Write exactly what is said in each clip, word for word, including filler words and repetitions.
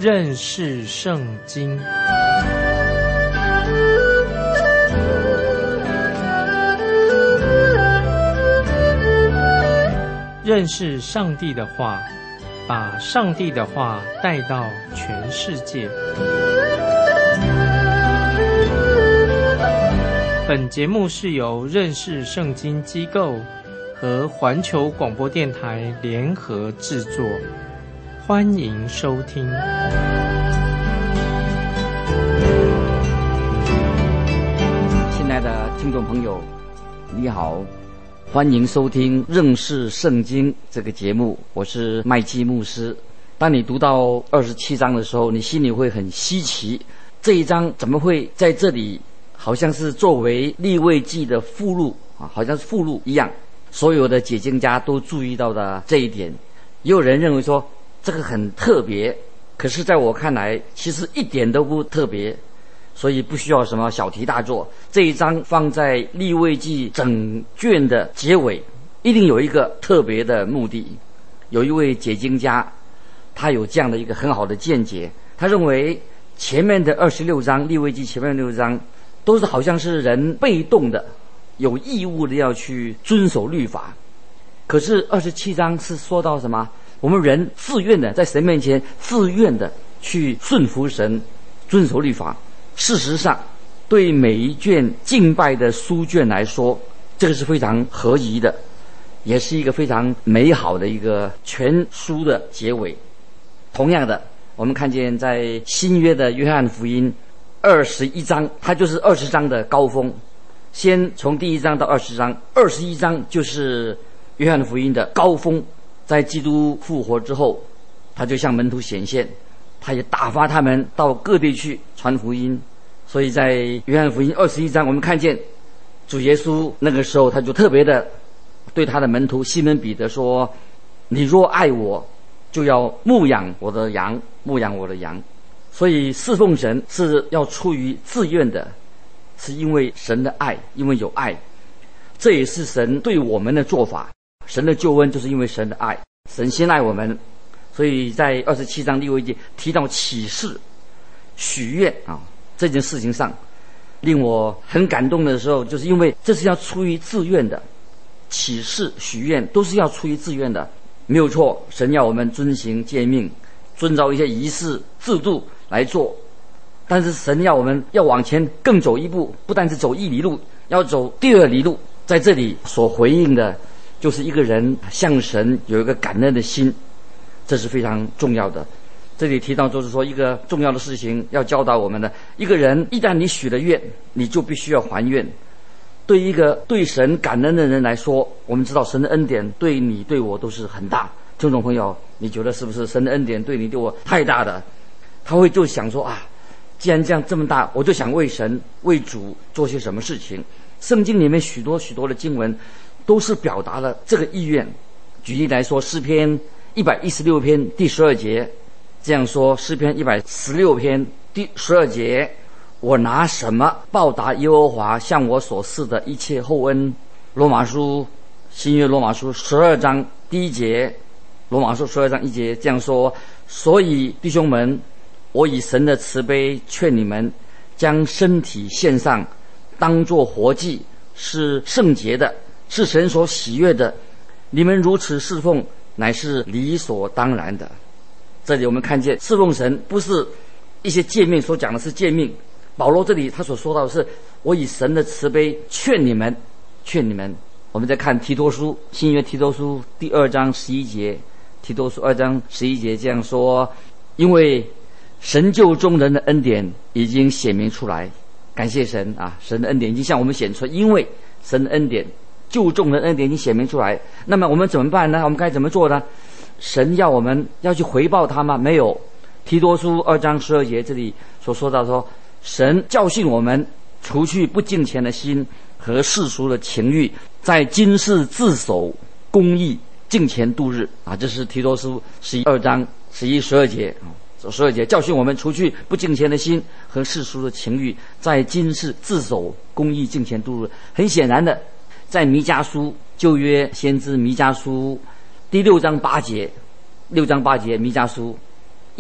认识圣经。认识上帝的话，把上帝的话带到全世界。本节目是由认识圣经机构和环球广播电台联合制作，欢迎收听。 亲爱的听众朋友，你好，欢迎收听认识圣经这个节目，我是麦基牧师。当你读到二十七章的时候，你心里会很稀奇，这一章怎么会在这里好像是作为利未记的附录啊，好像是附录一样。所有的解经家都注意到的这一点，也有人认为说这个很特别，可是在我看来其实一点都不特别，所以不需要什么小题大做。这一章放在利未记整卷的结尾，一定有一个特别的目的。有一位解经家，他有这样的一个很好的见解，他认为前面的二十六章，利未记前面的六章都是好像是人被动的，有义务的要去遵守律法。可是二十七章是说到什么？我们人自愿的在神面前自愿的去顺服神，遵守律法。事实上，对每一卷敬拜的书卷来说，这个是非常合宜的，也是一个非常美好的一个全书的结尾。同样的，我们看见在新约的约翰福音二十一章，它就是二十章的高峰。先从第一章到二十章，二十一章就是约翰福音的高峰。在基督复活之后，他就向门徒显现，他也打发他们到各地去传福音。所以在约翰福音二十一章，我们看见主耶稣那个时候他就特别的对他的门徒西门彼得说，你若爱我，就要牧养我的羊，牧养我的羊。所以侍奉神是要出于自愿的，是因为神的爱，因为有爱。这也是神对我们的做法，神的救恩就是因为神的爱，神先爱我们。所以在二十七章利未记提到启示许愿啊这件事情上，令我很感动的时候，就是因为这是要出于自愿的，启示许愿都是要出于自愿的，没有错。神要我们遵行诫命，遵照一些仪式制度来做，但是神要我们要往前更走一步，不但是走一里路，要走第二里路。在这里所回应的就是一个人向神有一个感恩的心，这是非常重要的。这里提到就是说一个重要的事情要教导我们的，一个人一旦你许了愿，你就必须要还愿。对一个对神感恩的人来说，我们知道神的恩典对你对我都是很大。听众朋友，你觉得是不是神的恩典对你对我太大了？他会就想说啊，既然这样这么大，我就想为神为主做些什么事情。圣经里面许多许多的经文都是表达了这个意愿。举例来说，诗篇一百一十六篇第十二节这样说，诗篇一百十六篇第十二节，我拿什么报答耶和华向我所赐的一切厚恩？罗马书新约罗马书十二章第一节，罗马书十二章一节这样说，所以弟兄们，我以神的慈悲劝你们，将身体献上，当作活祭，是圣洁的，是神所喜悦的。你们如此侍奉，乃是理所当然的。这里我们看见侍奉神不是一些诫命所讲的是诫命，保罗这里他所说到的是，我以神的慈悲劝你们，劝你们。我们再看提多书，新约提多书第二章十一节，提多书二章十一节这样说，因为神救众人的恩典已经显明出来。感谢神啊，神的恩典已经向我们显出来，因为神的恩典救众人的恩典已经显明出来。那么我们怎么办呢？我们该怎么做呢？神要我们要去回报他吗？没有。提多书二章十二节这里所说到说，神教训我们除去不敬虔的心和世俗的情欲，在今世自守公义，敬虔度日啊。这是提多书十一二章十一十二节啊，十二节教训我们除去不敬虔的心和世俗的情欲，在今世自守公义，敬虔度日。很显然的，在弥迦书旧约先知弥迦书第六章八节，六章八节弥迦书，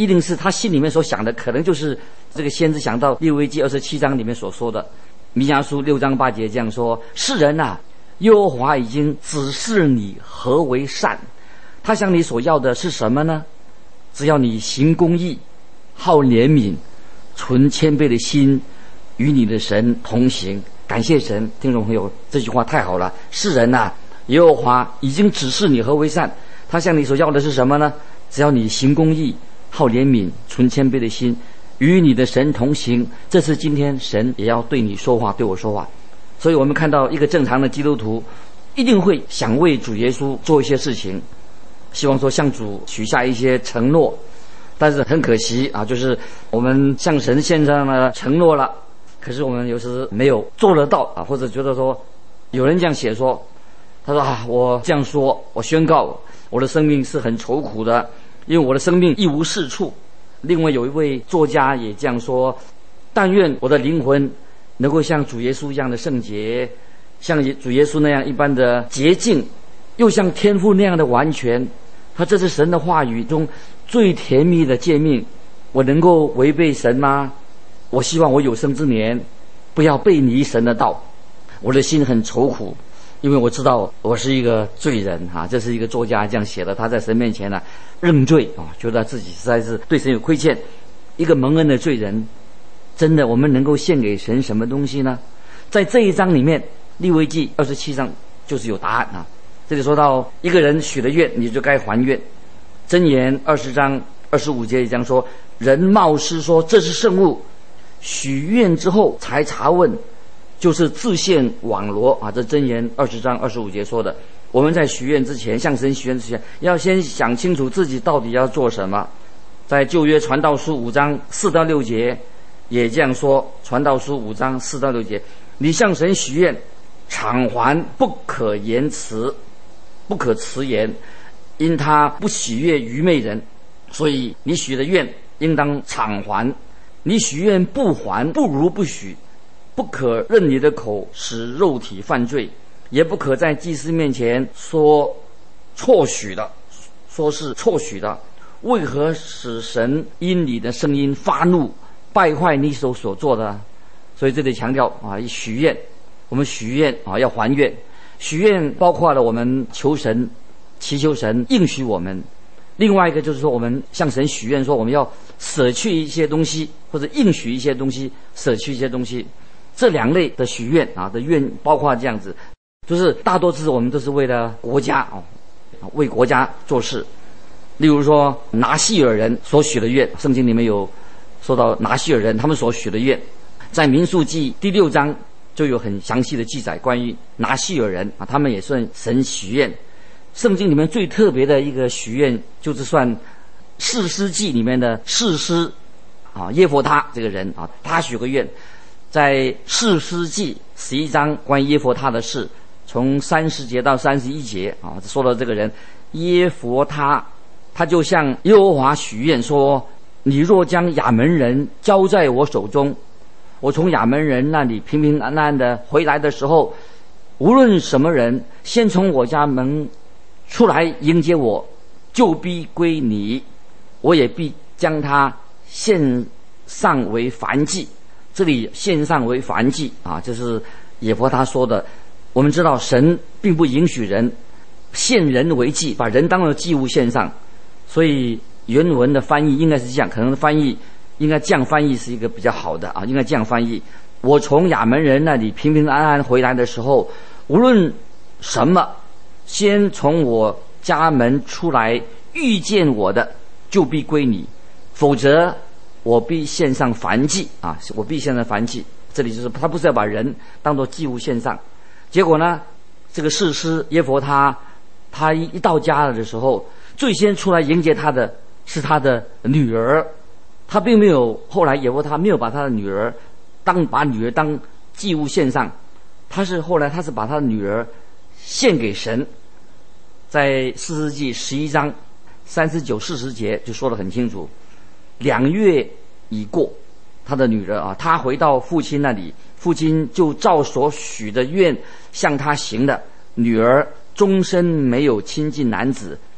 一定是他心里面所想的，可能就是这个先知想到利未记二十七章里面所说的，弥迦书六章八节这样说：世人啊，耶和华已经指示你何为善，他向你所要的是什么呢？只要你行公义，好怜悯，存谦卑的心，与你的神同行。感谢神，听众朋友，这句话太好了。世人啊，耶和华已经指示你何为善，他向你所要的是什么呢？只要你行公义，好怜悯，存谦卑的心，与你的神同行。这是今天神也要对你说话，对我说话。所以我们看到一个正常的基督徒一定会想为主耶稣做一些事情，希望说向主许下一些承诺。但是很可惜啊，就是我们向神献上了承诺了，可是我们有时没有做得到啊，或者觉得说，有人这样写说，他说啊，我这样说，我宣告我的生命是很愁苦的，因为我的生命一无是处。另外有一位作家也这样说，但愿我的灵魂能够像主耶稣一样的圣洁，像主耶稣那样一般的洁净，又像天父那样的完全。他这是神的话语中最甜蜜的诫命，我能够违背神吗？我希望我有生之年不要背离神的道。我的心很愁苦，因为我知道我是一个罪人啊。这是一个作家这样写的，他在神面前呢认罪啊，觉得自己实在是对神有亏欠。一个蒙恩的罪人，真的我们能够献给神什么东西呢？在这一章里面，利未记二十七章就是有答案啊。这里说到一个人许了愿，你就该还愿。箴言二十章二十五节也这样说：人冒失说这是圣物，许愿之后才查问，就是自陷网罗啊。这箴言二十章二十五节说的。我们在许愿之前，向神许愿之前，要先想清楚自己到底要做什么。在旧约传道书五章四到六节也这样说，传道书五章四到六节，你向神许愿，偿还不可言辞，不可辞言，因他不喜悦愚昧人，所以你许的愿应当偿还。你许愿不还，不如不许。不可任你的口使肉体犯罪，也不可在祭司面前说错许的，说是错许的。为何使神因你的声音发怒，败坏你手所做的？所以这里强调啊，许愿，我们许愿啊要还愿。许愿包括了我们求神、祈求神应许我们。另外一个就是说，我们向神许愿，说我们要舍去一些东西，或者应许一些东西，舍去一些东西。这两类的许愿啊的愿，包括这样子，就是大多数我们都是为了国家啊，为国家做事。例如说拿细尔人所许的愿，圣经里面有说到拿细尔人他们所许的愿，在民数记第六章就有很详细的记载关于拿细尔人啊，他们也算神许愿。圣经里面最特别的一个许愿，就是算士师记里面的士师啊耶弗他这个人啊，他许个愿，在士师记十一章关于耶弗他的事，从三十节到三十一节啊，说到这个人耶弗他。他就向耶和华许愿说，你若将亚门人交在我手中，我从亚门人那里平平安安的回来的时候，无论什么人先从我家门出来迎接我，就必归你，我也必将他献上为燔祭。这里献上为燔祭啊，这是耶弗他说的。我们知道神并不允许人献人为祭，把人当作祭物献上，所以原文的翻译应该是这样，可能翻译应该这样翻译是一个比较好的啊，应该这样翻译：我从亚门人那里平平安安回来的时候，无论什么先从我家门出来遇见我的，就必归你，否则我必献上燔祭啊！我必献上燔祭。这里就是他不是要把人当作祭物献上。结果呢，这个士师耶弗他他一到家了的时候，最先出来迎接他的是他的女儿。他并没有后来耶弗他没有把他的女儿当把女儿当祭物献上，他是后来他是把他的女儿献给神。在士师记十一章三十九四十节就说得很清楚，两月已过，他的女儿啊，他回到父亲那里，父亲就照所许的愿向他行的。女儿终身没有亲近男子，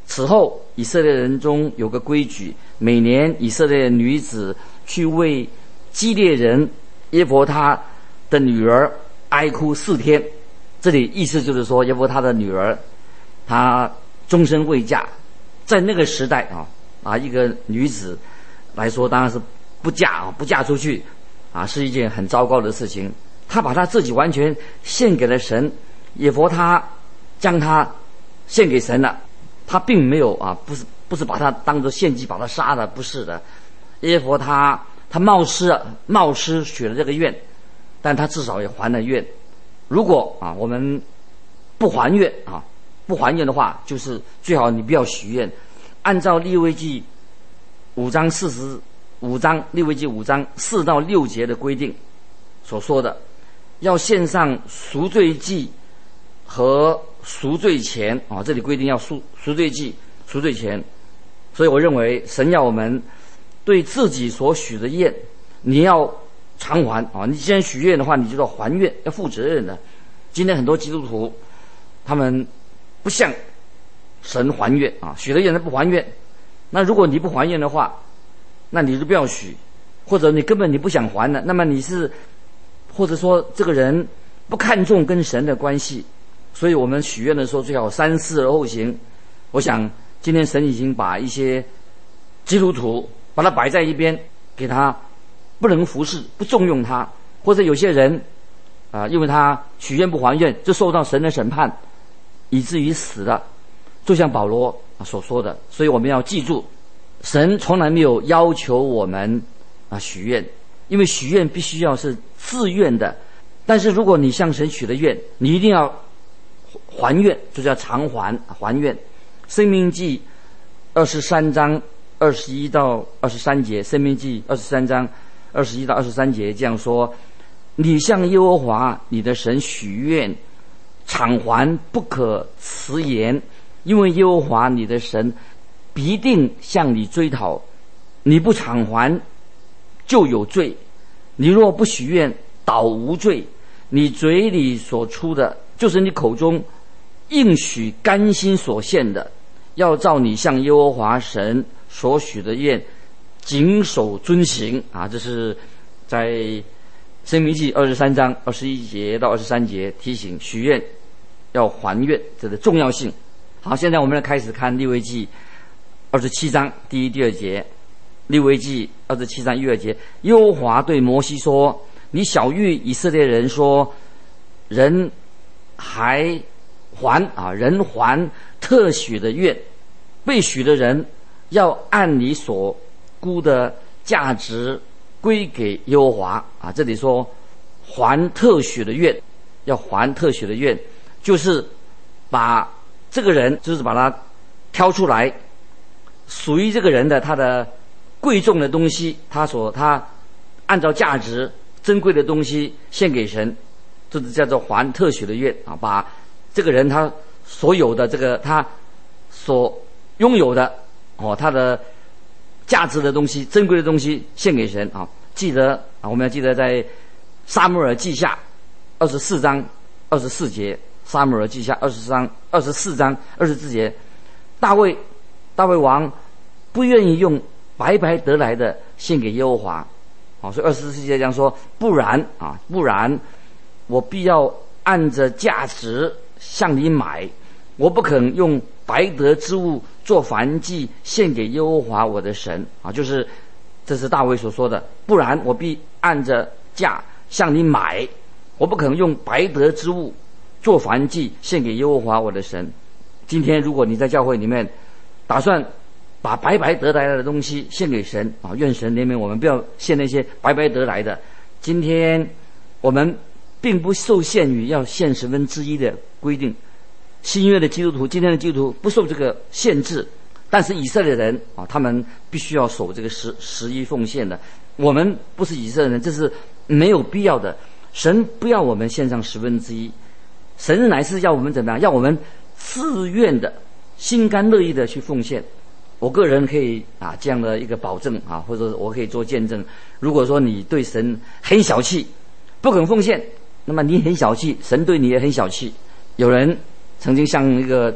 此后，以色列人中有个规矩，每年以色列女子去为基列人耶弗他的女儿哀哭四天。这里意思就是说，耶弗他的女儿，她终身未嫁，在那个时代啊啊，一个女子来说，当然是不嫁啊，不嫁出去啊，是一件很糟糕的事情。她把她自己完全献给了神，耶弗他将她献给神了。他并没有啊，不是不是把他当作献祭把他杀的，不是的。耶弗他他冒失冒失许了这个愿，但他至少也还了愿。如果啊我们不还愿啊不还愿的话，就是最好你不要许愿。按照利未记五章四十五章利未记五章四到六节的规定所说的，要献上赎罪祭和赎罪钱啊，这里规定要赎赎罪祭、赎罪钱，所以我认为神要我们对自己所许的愿，你要偿还啊！你既然许愿的话，你就要还愿，要负责任的。今天很多基督徒，他们不向神还愿啊，许了愿他不还愿。那如果你不还愿的话，那你就不要许，或者你根本你不想还了，那么你是，或者说这个人不看重跟神的关系。所以我们许愿的时候最好三思而后行。我想今天神已经把一些基督徒把他摆在一边，给他不能服侍，不重用他，或者有些人啊、呃，因为他许愿不还愿，就受到神的审判，以至于死了，就像保罗所说的。所以我们要记住，神从来没有要求我们啊许愿，因为许愿必须要是自愿的。但是如果你向神许了愿，你一定要还愿，就叫偿还还愿。申命记二十三章二十一到二十三节，申命记二十三章二十一到二十三节这样说：你向耶和华你的神许愿，偿还不可迟延，因为耶和华你的神必定向你追讨，你不偿还就有罪。你若不许愿，倒无罪。你嘴里所出的，就是你口中应许甘心所献的，要照你向耶和华神所许的愿谨守遵行啊！这是在申命记二十三章二十一节到二十三节提醒许愿要还愿这个重要性。好，现在我们来开始看利未记二十七章第一、第二节。利未记二十七章一、二节，耶和华对摩西说：你晓谕以色列人说，人还还啊，人还特许的愿，被许的人要按你所估的价值归给耶和华啊。这里说还特许的愿，要还特许的愿，就是把这个人，就是把他挑出来，属于这个人的他的贵重的东西，他所他按照价值珍贵的东西献给神，这是叫做还特许的愿啊！把这个人他所有的这个他所拥有的哦，他的价值的东西、珍贵的东西献给神啊！记得啊，我们要记得在撒母耳记下二十四章二十四节，撒母耳记下二十章二十四章二十四节，大卫大卫王不愿意用白白得来的献给耶和华。好，所以二十四节这样说，不然啊，不然我必要按着价值向你买，我不肯用白得之物做燔祭献给耶和华我的神啊，就是这是大卫所说的，不然我必按着价向你买，我不肯用白得之物做燔祭献给耶和华我的神。今天如果你在教会里面打算把白白得来的东西献给神啊，愿神怜悯我们，不要献那些白白得来的。今天我们并不受限于要献十分之一的规定，新约的基督徒，今天的基督徒不受这个限制，但是以色列人啊，他们必须要守这个十十一奉献的。我们不是以色列人，这是没有必要的。神不要我们献上十分之一，神乃是要我们怎么样？要我们自愿的、心甘乐意的去奉献。我个人可以啊这样的一个保证啊，或者我可以做见证。如果说你对神很小气，不肯奉献，那么你很小气，神对你也很小气。有人曾经向一个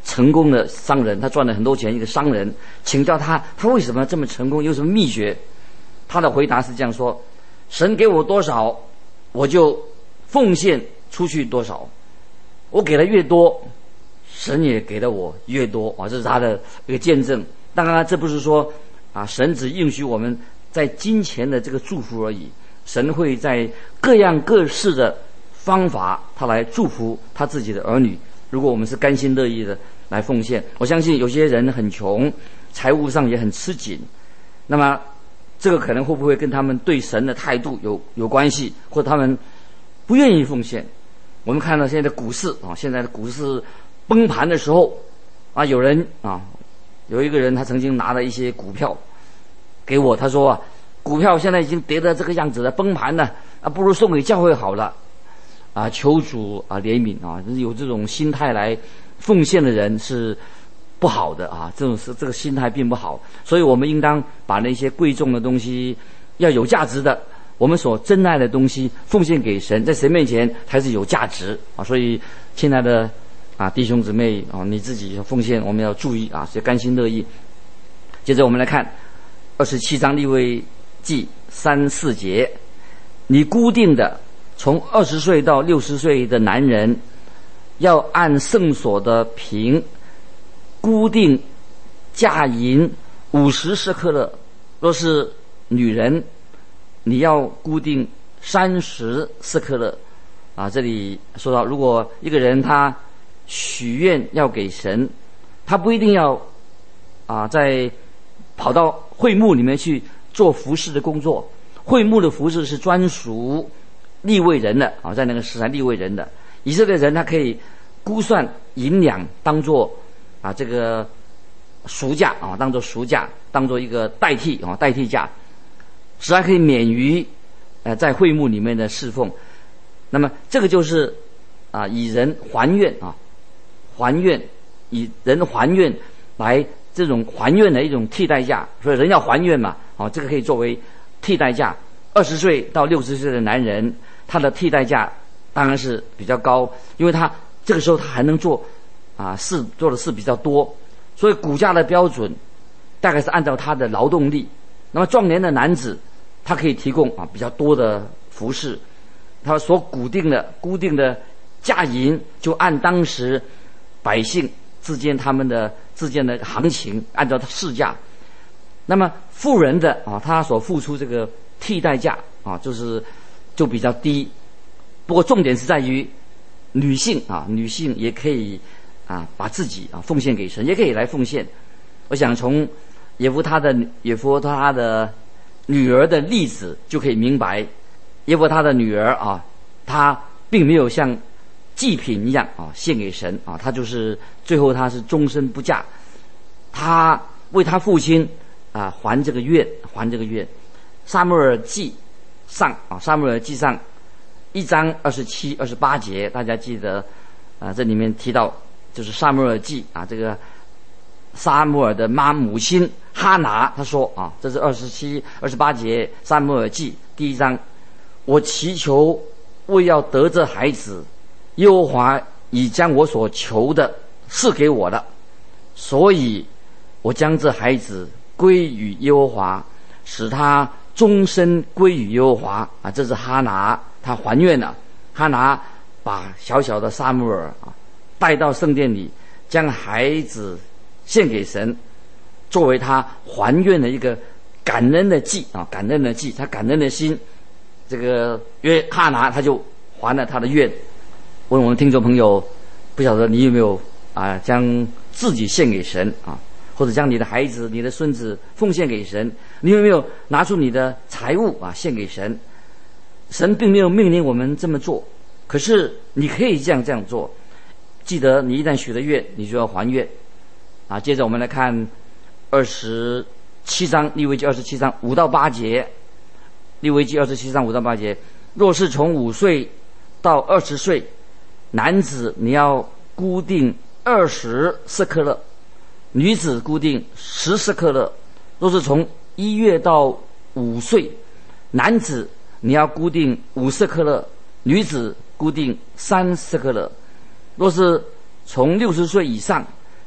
成功的商人，他赚了很多钱，一个商人请教他，他为什么这么成功，有什么秘诀？他的回答是这样说：神给我多少，我就奉献出去多少，我给的越多，神也给了我越多啊，这是他的一个见证。当然，这不是说啊，神只应许我们在金钱的这个祝福而已，神会在各样各式的方法，他来祝福他自己的儿女。如果我们是甘心乐意的来奉献，我相信有些人很穷，财务上也很吃紧，那么这个可能会不会跟他们对神的态度有有关系，或者他们不愿意奉献？我们看到现在的股市啊，现在的股市崩盘的时候啊，有人啊，有一个人他曾经拿了一些股票给我，他说啊，股票现在已经跌得这个样子了，崩盘了啊，不如送给教会好了啊，求主啊怜悯啊，有这种心态来奉献的人是不好的啊，这种是这个心态并不好，所以我们应当把那些贵重的东西，要有价值的，我们所珍爱的东西奉献给神，在神面前才是有价值啊。所以，亲爱的啊弟兄姊妹啊，你自己奉献，我们要注意啊，是甘心乐意。接着我们来看二十七章利未记三四节，你固定的从二十岁到六十岁的男人，要按圣所的平固定价银五十舍客勒；若是女人，你要固定三十舍客勒。啊，这里说到，如果一个人他许愿要给神，他不一定要啊在跑到会幕里面去做服侍的工作。会幕的服侍是专属利未人的啊，在那个时代利未人的以色列人，他可以估算银两当做啊这个赎价啊，当做赎价，当做一个代替啊代替价，使他可以免于呃在会幕里面的侍奉。那么这个就是啊以人还愿啊还愿以人还愿来这种还愿的一种替代价，所以人要还愿嘛，啊这个可以作为替代价。二十岁到六十岁的男人，他的替代价当然是比较高，因为他这个时候他还能做啊事做的事比较多，所以股价的标准大概是按照他的劳动力。那么壮年的男子，他可以提供啊比较多的服饰，他所固定的固定的价银就按当时百姓之间他们的之间的行情，按照市价。那么富人的啊，他所付出这个替代价啊，就是就比较低。不过重点是在于女性啊，女性也可以啊把自己啊奉献给神，也可以来奉献。我想从耶弗他的耶弗他的女儿的例子就可以明白，耶弗他的女儿啊，她并没有像祭品一样啊献给神啊，她就是最后她是终身不嫁，她为她父亲啊还这个愿，还这个愿。撒母耳记上啊，撒母耳记上一章二十七、二十八节，大家记得啊，这里面提到就是撒母耳记啊，这个撒母耳的妈母亲哈拿，他说啊，这是二十七、二十八节撒母耳记第一章，我祈求为要得这孩子，耶和华已将我所求的赐给我了，所以我将这孩子归于耶和华，使他终身归于耶和华啊！这是哈拿他还愿了。哈拿把小小的撒母耳啊带到圣殿里，将孩子献给神，作为他还愿的一个感恩的祭啊，感恩的祭，他感恩的心。这个约哈拿他就还了他的愿。问我们听众朋友，不晓得你有没有啊将自己献给神啊？或者将你的孩子、你的孙子奉献给神，你有没有拿出你的财物啊献给神？神并没有命令我们这么做，可是你可以这样这样做。记得你一旦许了愿，你就要还愿啊。接着我们来看二十七章利未记二十七章五到八节，利未记二十七章五到八节，若是从五岁到二十岁，男子你要固定二十舍客勒。女子固定十舍客勒，若是从一月到五岁，男子你要固定五舍客勒，女子固定三舍客勒。若是从六十岁以上，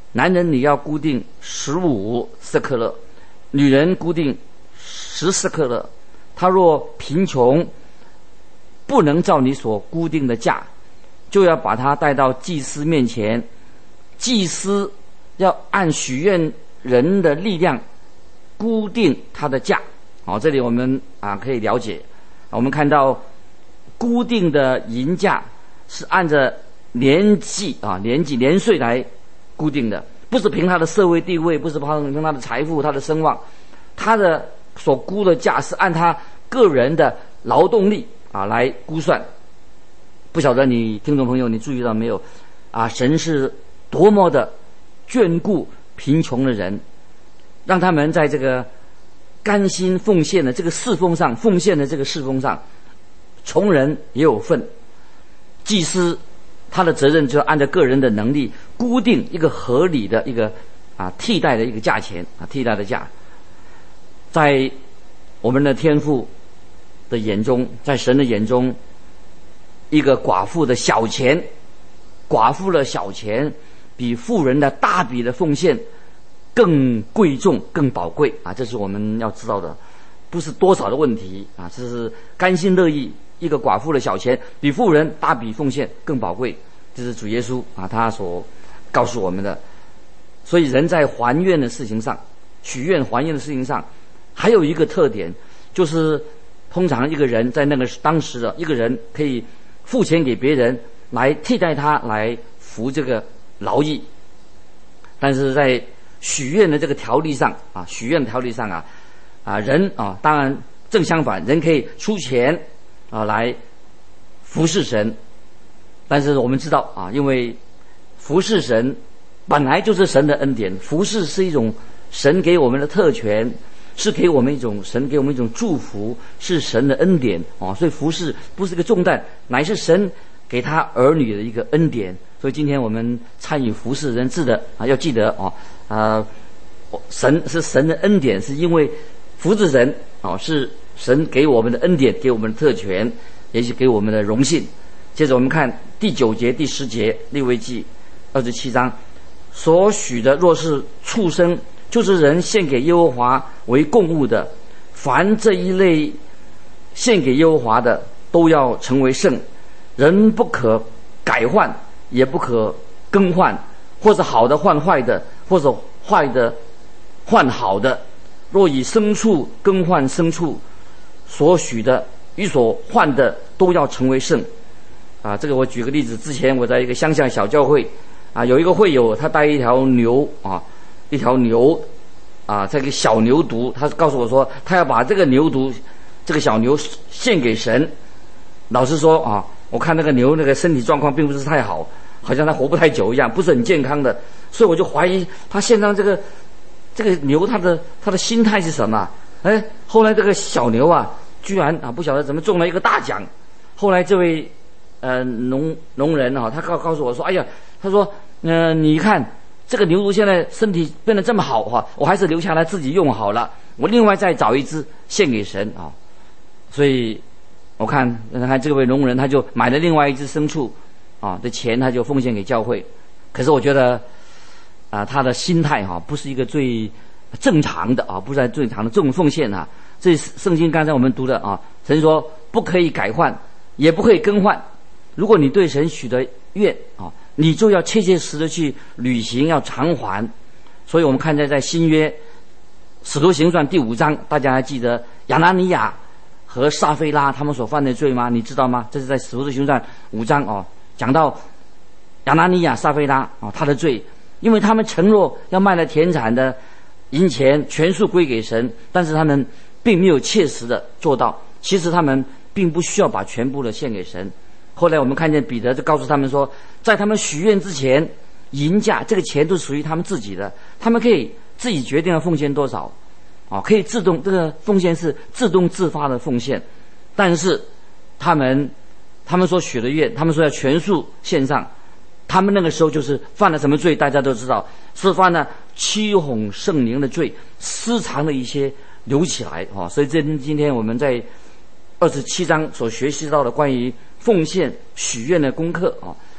男人你要固定十五舍客勒，女人固定十舍客勒。他若贫穷，不能照你所固定的价，就要把他带到祭司面前，祭司要按许愿人的力量固定他的价。好，这里我们啊可以了解，我们看到固定的银价是按着年纪啊年纪年岁来固定的，不是凭他的社会地位，不是凭他的财富、他的声望，他的所估的价是按他个人的劳动力啊来估算。不晓得你听众朋友你注意到没有啊？神是多么的眷顾贫穷的人，让他们在这个甘心奉献的这个侍奉上，奉献的这个侍奉上，穷人也有份。祭司他的责任就按照个人的能力固定一个合理的一个啊替代的一个价钱啊替代的价。在我们的天父的眼中，在神的眼中，一个寡妇的小钱，寡妇的小钱比富人的大笔的奉献更贵重、更宝贵啊！这是我们要知道的，不是多少的问题啊，这是甘心乐意。一个寡妇的小钱比富人大笔奉献更宝贵，这是主耶稣啊他所告诉我们的。所以人在还愿的事情上，许愿还愿的事情上，还有一个特点，就是通常一个人在那个当时的一个人可以付钱给别人来替代他来服这个劳役，但是在许愿的这个条例上啊，许愿条例上啊，啊人啊，当然正相反，人可以出钱啊来服侍神，但是我们知道啊，因为服侍神本来就是神的恩典，服侍是一种神给我们的特权，是给我们一种神给我们一种祝福，是神的恩典啊，所以服侍不是个重担，乃是神给他儿女的一个恩典。所以今天我们参与服侍人治的啊，要记得啊啊，神是神的恩典，是因为服侍人啊，是神给我们的恩典，给我们的特权，也是给我们的荣幸。接着我们看第九节、第十节，利未记二十七章，所许的若是畜生，就是人献给耶和华为供物的，凡这一类献给耶和华的，都要成为圣。人不可改换，也不可更换，或者好的换坏的，或者坏的换好的。若以牲畜更换牲畜，所许的与所换的都要成为圣。啊，这个我举个例子，之前我在一个乡下小教会啊，有一个会友，他带一条牛啊，一条牛啊，这个小牛犊，他告诉我说，他要把这个牛犊，这个小牛献给神。老实说啊，我看那个牛那个身体状况并不是太好，好像它活不太久一样，不是很健康的，所以我就怀疑他献上这个这个牛，他的他的心态是什么？哎，后来这个小牛啊，居然啊不晓得怎么中了一个大奖。后来这位呃农农人啊，他告告诉我说，哎呀，他说，呃，你看这个牛犊现在身体变得这么好哈、啊，我还是留下来自己用好了，我另外再找一只献给神啊。所以我看看这位农人，他就买了另外一只牲畜啊的钱，他就奉献给教会。可是我觉得啊，他的心态哈、啊，不是一个最正常的啊，不是最正常的这种奉献啊。这圣经刚才我们读的啊，神说不可以改换，也不可以更换。如果你对神许的愿啊，你就要切切实实的去履行，要偿还。所以我们看在在新约使徒行传第五章，大家还记得亚拿尼亚和撒非拉他们所犯的罪吗？你知道吗？这是在使徒行传五章哦，讲到亚拿尼亚、撒非拉哦，他的罪，因为他们承诺要卖了田产的银钱全数归给神，但是他们并没有切实的做到。其实他们并不需要把全部的献给神。后来我们看见彼得就告诉他们说，在他们许愿之前，银价这个钱都属于他们自己的，他们可以自己决定要奉献多少，啊，可以自动，这个奉献是自动自发的奉献。但是他们他们所许的愿，他们说要全数献上，他们那个时候就是犯了什么罪？大家都知道，是犯了欺哄圣灵的罪，私藏了一些留起来啊。所以这今天我们在二十七章所学习到的关于奉献许愿的功课啊，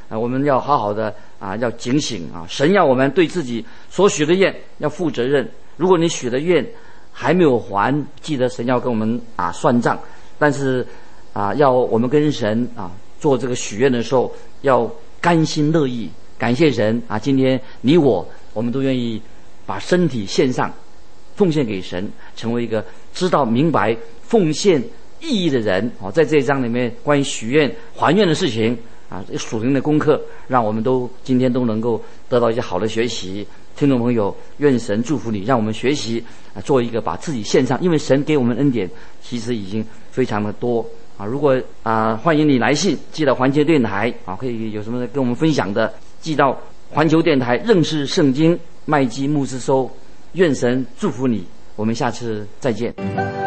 啊，我们要好好的啊，要警醒啊！神要我们对自己所许的愿要负责任。如果你许的愿还没有还，记得神要跟我们啊算账。但是啊，要我们跟神啊做这个许愿的时候，要甘心乐意，感谢神啊！今天你我我们都愿意把身体献上，奉献给神，成为一个知道明白奉献意义的人。好，在这一章里面关于许愿还愿的事情啊，属灵的功课，让我们都今天都能够得到一些好的学习。听众朋友，愿神祝福你，让我们学习啊，做一个把自己献上，因为神给我们恩典其实已经非常的多啊。如果啊，欢迎你来信寄到环球电台啊，可以有什么跟我们分享的，寄到环球电台认识圣经麦基牧师收。愿神祝福你，我们下次再见。